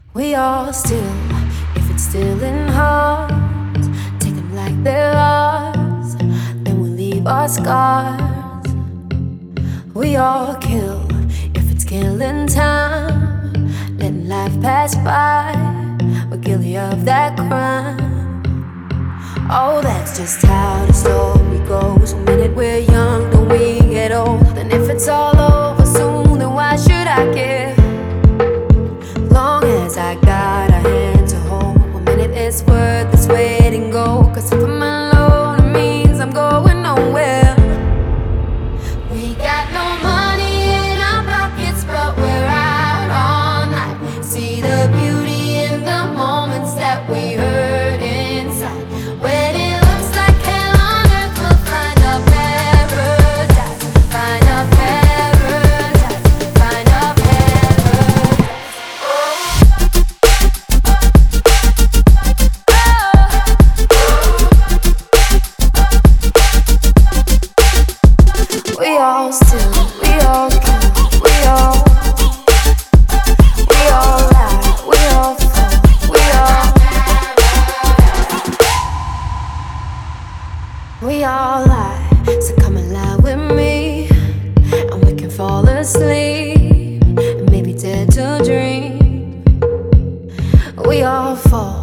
We all steal, if it's stealing hearts, take them like they're ours, then we leave our scars. We all kill, if it's killing time, letting life pass by, we're guilty of that crime. Oh, that's just how the story goes. One minute we're young, then we get old, and if it's all over soon, then why should I care? Long as I got a hand to hold, 1 minute is worth its weight in gold. Cause if I'm alone, it means I'm going nowhere. We got no money in our pockets, but we're out all night. See the beauty in the moments that we hurt inside. When it looks like hell on earth, we'll find a paradise. Find a paradise. Find a paradise. We all steal, we all kill, we all lie, we all fall, we all lie. So come and lie with me, and we can fall asleep, and maybe dare to dream. We all fall.